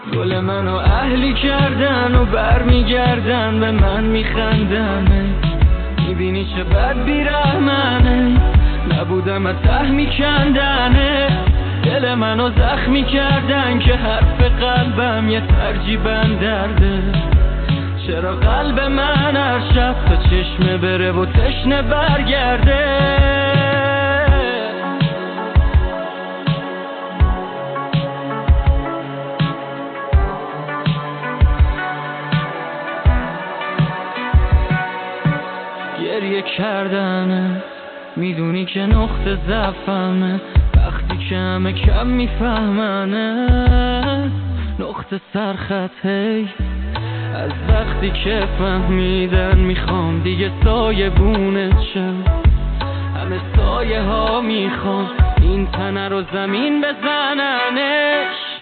گل منو اهلی کردن و برمیگردن به من میخندن. میبینی چه بد بیرحمنه، نبودم از ته میکندنه. دل منو زخمی کردن که حرف قلبم یه ترجیبن درده. چرا قلب من هر شب تا چشمه بره و تشنه برگرده. گریه کردنه، میدونی که نقطه ضعفمه. وقتی که همه کم میفهمنه، نقطه سرخط هی. از وقتی که فهمیدن میخوام دیگه سایه بونت شم. همه سایه ها میخوام این تنه رو زمین بزننش.